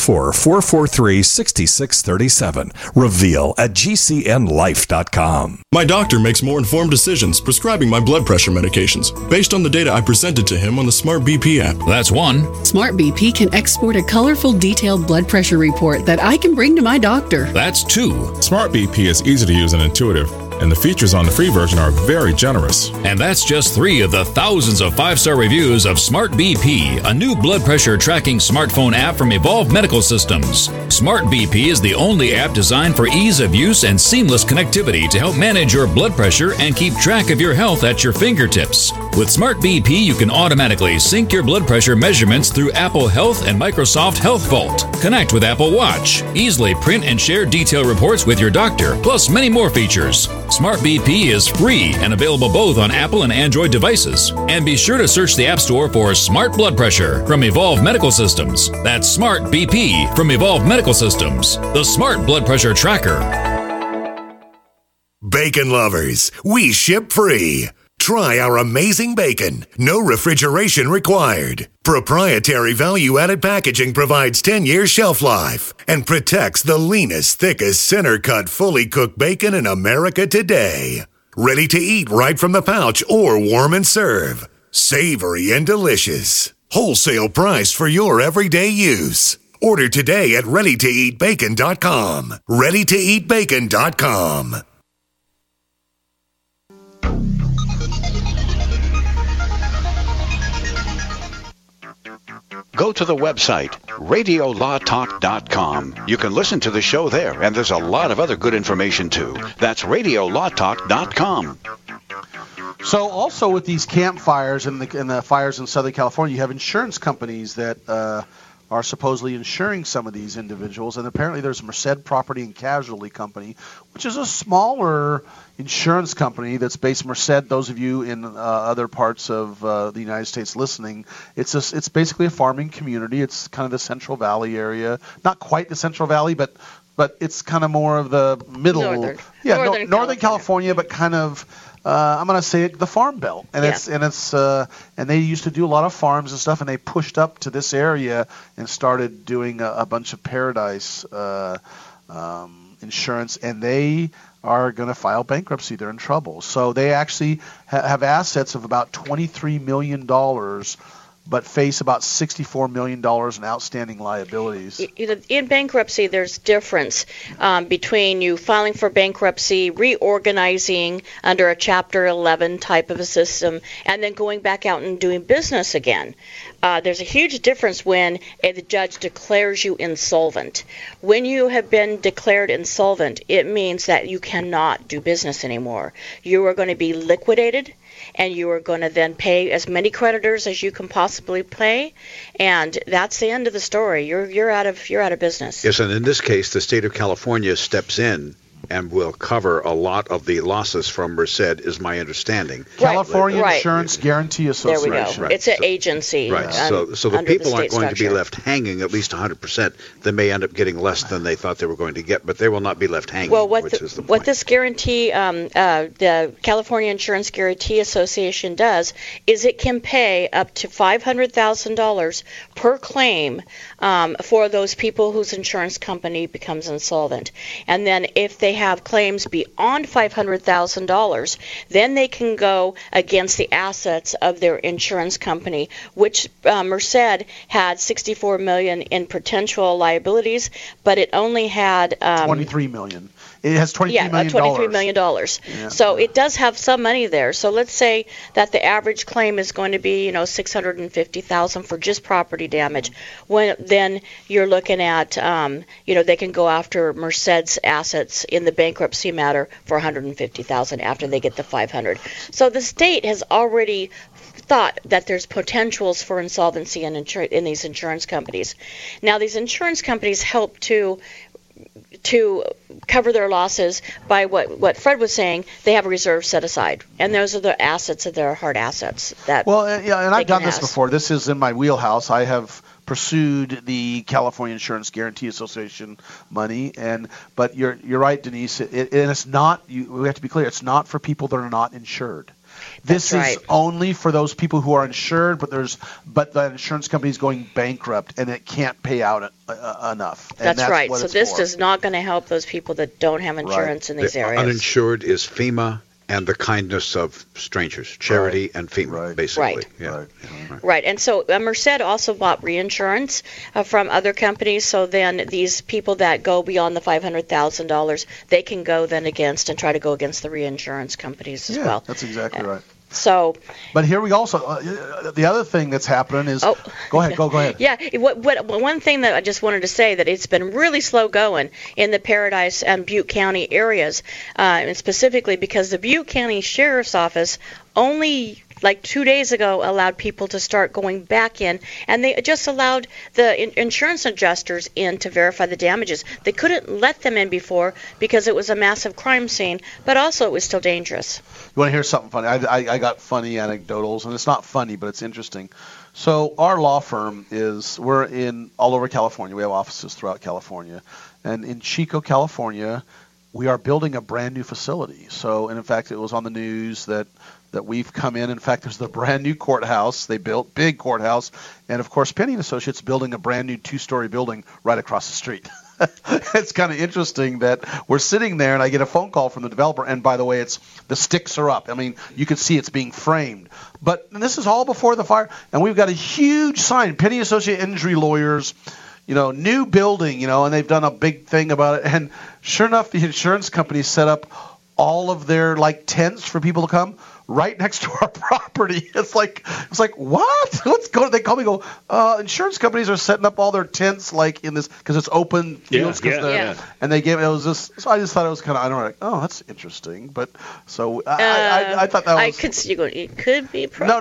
844-443-6637. Reveal at GCNlife.com. My doctor makes more informed decisions prescribing my blood pressure medications based on the data I presented to him on the Smart BP app. That's one. Smart BP can export a colorful, detailed blood pressure report that I can bring to my doctor. That's two. Smart BP is easy to use and intuitive, and the features on the free version are very generous. And that's just 3 of the thousands of 5-star reviews of Smart BP, a new blood pressure tracking smartphone app from Evolve Medical Systems. Smart BP is the only app designed for ease of use and seamless connectivity to help manage your blood pressure and keep track of your health at your fingertips. With Smart BP, you can automatically sync your blood pressure measurements through Apple Health and Microsoft Health Vault. Connect with Apple Watch. Easily print and share detailed reports with your doctor, plus many more features. Smart BP is free and available both on Apple and Android devices. And be sure to search the App Store for Smart Blood Pressure from Evolve Medical Systems. That's Smart BP from Evolve Medical Systems, the Smart Blood Pressure Tracker. Bacon lovers, we ship free. Try our amazing bacon. No refrigeration required. Proprietary value-added packaging provides 10-year shelf life and protects the leanest, thickest, center-cut, fully cooked bacon in America today. Ready to eat right from the pouch or warm and serve. Savory and delicious. Wholesale price for your everyday use. Order today at readytoeatbacon.com. readytoeatbacon.com. Go to the website, radiolawtalk.com. You can listen to the show there, and there's a lot of other good information, too. That's radiolawtalk.com. So also with these campfires and the fires in Southern California, you have insurance companies that are supposedly insuring some of these individuals. And apparently there's Merced Property and Casualty Company, which is a smaller insurance company that's based Merced. Those of you in other parts of the United States listening, it's basically a farming community. It's kind of the Central Valley area. Not quite the Central Valley, but it's kind of more of the middle. Northern California, but kind of I'm going to say the Farm Belt, and and they used to do a lot of farms and stuff, and they pushed up to this area and started doing a bunch of paradise insurance, and they are going to file bankruptcy. They're in trouble. So they actually have assets of about $23 million, but face about $64 million in outstanding liabilities. In bankruptcy, there's difference between you filing for bankruptcy, reorganizing under a Chapter 11 type of a system, and then going back out and doing business again. There's a huge difference when the judge declares you insolvent. When you have been declared insolvent, it means that you cannot do business anymore. You are going to be liquidated, and you are going to then pay as many creditors as you can possibly pay, and that's the end of the story. You're out of business. Yes, and in this case, the state of California steps in and will cover a lot of the losses from Merced, is my understanding. California Insurance Guarantee Association. There we go. It's an agency. Right. So the people aren't going to be left hanging at least 100%. They may end up getting less than they thought they were going to get, but they will not be left hanging. Well, what this guarantee, the California Insurance Guarantee Association does is it can pay up to $500,000 per claim for those people whose insurance company becomes insolvent. And then if they have claims beyond $500,000, then they can go against the assets of their insurance company, which Merced had $64 million in potential liabilities, but it only had $23 million. It has $23 million. $23 million. Yeah. So it does have some money there. So let's say that the average claim is going to be, $650,000 for just property damage. Then you're looking at, they can go after Merced's assets in the bankruptcy matter for $150,000 after they get the $500,000. So the state has already thought that there's potentials for insolvency in these insurance companies. Now, these insurance companies help to cover their losses by what Fred was saying. They have a reserve set aside, and those are the assets of their hard assets. And I've done this before. This is in my wheelhouse. I have pursued the California Insurance Guarantee Association money, but you're right, Denise. And it's not. We have to be clear. It's not for people that are not insured. This is only for those people who are insured, but the insurance company is going bankrupt and it can't pay out enough. And that's right. So this is not going to help those people that don't have insurance in these areas. Uninsured is FEMA and the kindness of strangers, charity and FEMA, basically. Right. And so Merced also bought reinsurance from other companies. So then these people that go beyond the $500,000, they can go then against and try to go against the reinsurance companies as well. That's exactly right. So, but here we also the other thing that's happening is go ahead. Yeah, one thing that I just wanted to say that it's been really slow going in the Paradise and Butte County areas, and specifically because the Butte County Sheriff's Office only like 2 days ago allowed people to start going back in, and they just allowed the insurance adjusters in to verify the damages. They couldn't let them in before because it was a massive crime scene, but also it was still dangerous. You want to hear something funny? I got funny anecdotals, and it's not funny, but it's interesting. So our law firm we're in all over California. We have offices throughout California, and in Chico, California, we are building a brand new facility. So, and in fact, it was on the news that we've come in. In fact, there's the brand new courthouse. They built big courthouse. And, of course, Penny & Associates building a brand new 2-story building right across the street. It's kind of interesting that we're sitting there, and I get a phone call from the developer. And, by the way, the sticks are up. I mean, you can see it's being framed. But this is all before the fire. And we've got a huge sign, Penny & Associate Injury Lawyers, new building, and they've done a big thing about it. And sure enough, the insurance company set up all of their, tents for people to come right next to our property. It's like what? Let's go. They call me. Insurance companies are setting up all their tents in this because it's open fields. And they gave it was just. So I just thought it was kind of. I don't know. Oh, that's interesting. But so I thought that was. I could see it could be. No.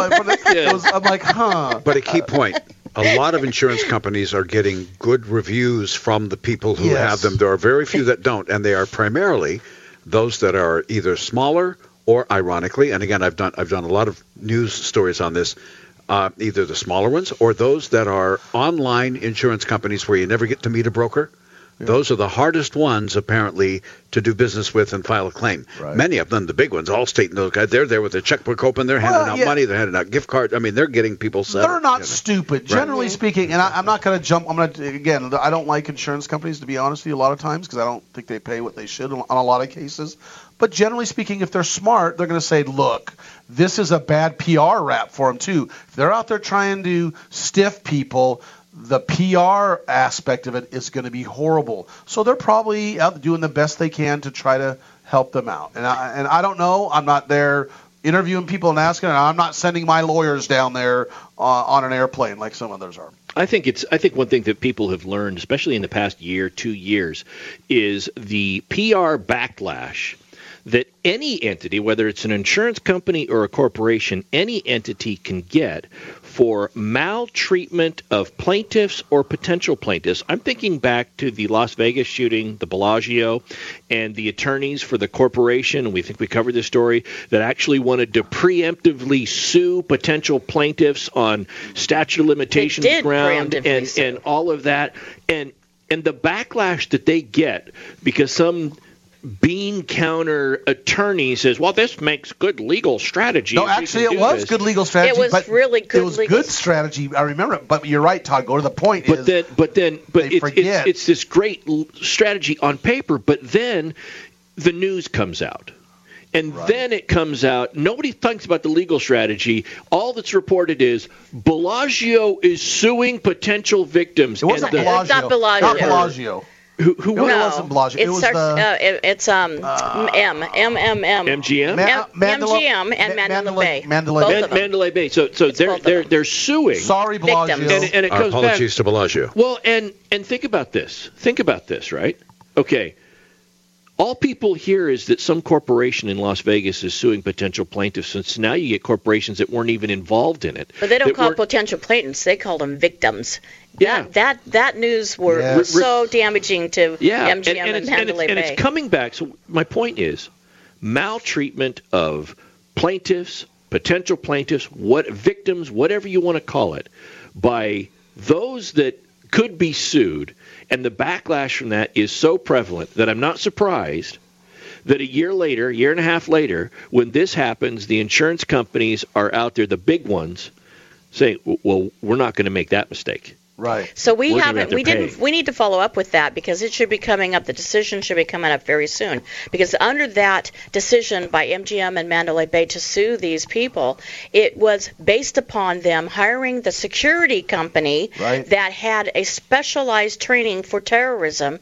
I'm like, huh. But a key point. A lot of insurance companies are getting good reviews from the people who have them. There are very few that don't, and they are primarily those that are either smaller or, ironically, and again, I've done a lot of news stories on this, either the smaller ones or those that are online insurance companies where you never get to meet a broker. Yeah. Those are the hardest ones, apparently, to do business with and file a claim. Right. Many of them, the big ones, Allstate and those guys, they're there with their checkbook open. They're handing out money. They're handing out gift cards. I mean, they're getting people set. They're not stupid. Generally speaking, and I'm not going to jump. Again, I don't like insurance companies, to be honest with you, a lot of times because I don't think they pay what they should on a lot of cases. But generally speaking, if they're smart, they're going to say, look, this is a bad PR rap for them, too. If they're out there trying to stiff people, the PR aspect of it is going to be horrible. So they're probably out doing the best they can to try to help them out. And I don't know. I'm not there interviewing people and asking. And I'm not sending my lawyers down there on an airplane like some others are. I think one thing that people have learned, especially in the past year, 2 years, is the PR backlash that any entity, whether it's an insurance company or a corporation, any entity can get for maltreatment of plaintiffs or potential plaintiffs. I'm thinking back to the Las Vegas shooting, the Bellagio, and the attorneys for the corporation, and we think we covered this story, that actually wanted to preemptively sue potential plaintiffs on statute of limitations ground and all of that. And the backlash that they get because some bean counter attorney says, well, this makes good legal strategy. No, actually, it was good legal strategy. It was really good. It was good strategy. I remember it. But you're right, Todd. Go to the point. But it's this great strategy on paper. But then the news comes out. And then it comes out, nobody thinks about the legal strategy. All that's reported is Bellagio is suing potential victims. It wasn't Bellagio. It's not Bellagio. Not Bellagio. Who it wasn't Bellagio. It was MGM? MGM and Mandalay Bay. Mandalay Bay. So they're suing. Sorry, Bellagio. And it Our goes apologies back. to Bellagio. Well, and think about this. Think about this, right? Okay. All people hear is that some corporation in Las Vegas is suing potential plaintiffs, and so now you get corporations that weren't even involved in it. But they don't call it potential plaintiffs; they call them victims. Yeah. That news were so damaging to MGM and Mandalay Bay. And it's coming back. So my point is, maltreatment of plaintiffs, potential plaintiffs, victims, whatever you want to call it, by those that could be sued. And the backlash from that is so prevalent that I'm not surprised that a year and a half later, when this happens, the insurance companies are out there, the big ones, saying, well, we're not going to make that mistake. Right. So we need to follow up with that because it should be coming up. The decision should be coming up very soon because under that decision by MGM and Mandalay Bay to sue these people, it was based upon them hiring the security company that had a specialized training for terrorism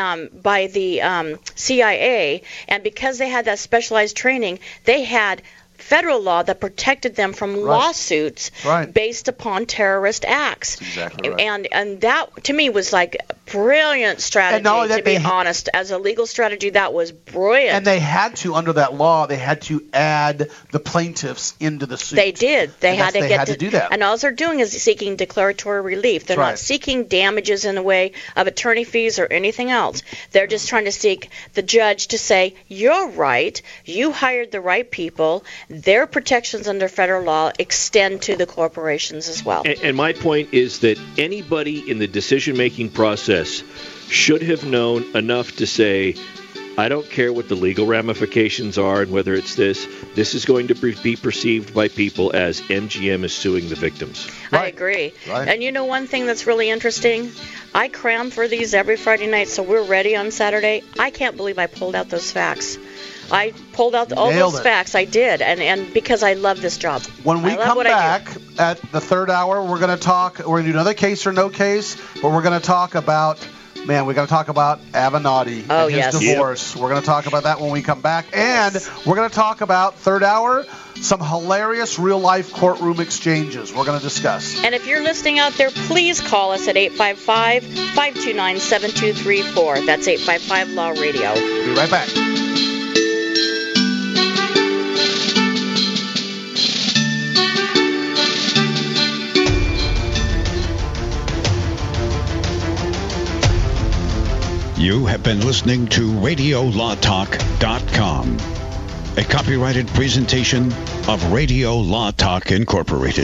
by the CIA, and because they had that specialized training, they had federal law that protected them from lawsuits based upon terrorist acts. That's exactly right. And that, to me, was like a brilliant strategy, to be honest. As a legal strategy, that was brilliant. And they had to, under that law, they had to add the plaintiffs into the suit. They did. They had to do that. And all they're doing is seeking declaratory relief. They're not seeking damages in the way of attorney fees or anything else. They're just trying to seek the judge to say, you're right, you hired the right people, their protections under federal law extend to the corporations as well. And my point is that anybody in the decision-making process should have known enough to say, I don't care what the legal ramifications are and whether it's this is going to be perceived by people as MGM is suing the victims. I agree. And you know one thing that's really interesting? I cram for these every Friday night, so we're ready on Saturday. I can't believe I pulled out those facts. I pulled out all those facts. I did, and because I love this job. When we come back at the third hour, we're going to do another case or no case, but we're going to talk about, we're going to talk about Avenatti and his divorce. We're going to talk about that when we come back, and we're going to talk about, third hour, some hilarious real-life courtroom exchanges we're going to discuss. And if you're listening out there, please call us at 855-529-7234. That's 855-LAW-RADIO. We'll be right back. You have been listening to RadioLawTalk.com, a copyrighted presentation of Radio Law Talk Incorporated.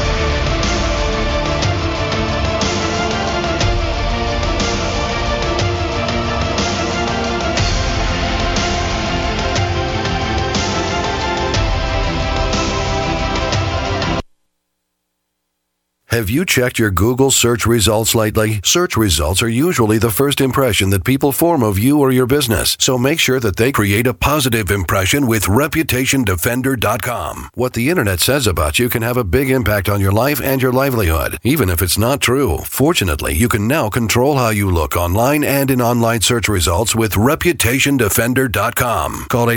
Have you checked your Google search results lately? Search results are usually the first impression that people form of you or your business, so make sure that they create a positive impression with ReputationDefender.com. What the internet says about you can have a big impact on your life and your livelihood, even if it's not true. Fortunately, you can now control how you look online and in online search results with ReputationDefender.com. Call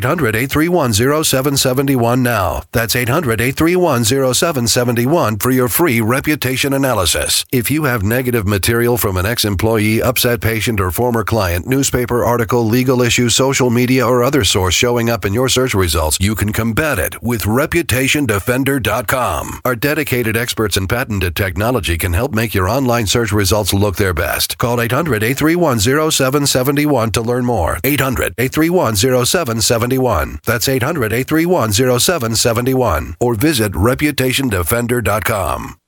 800-831-0771 now. That's 800-831-0771 for your free reputation reputation analysis. If you have negative material from an ex-employee, upset patient, or former client, newspaper article, legal issue, social media, or other source showing up in your search results, you can combat it with ReputationDefender.com. Our dedicated experts in patented technology can help make your online search results look their best. Call 800-831-0771 to learn more. 800-831-0771. That's 800-831-0771. Or visit ReputationDefender.com.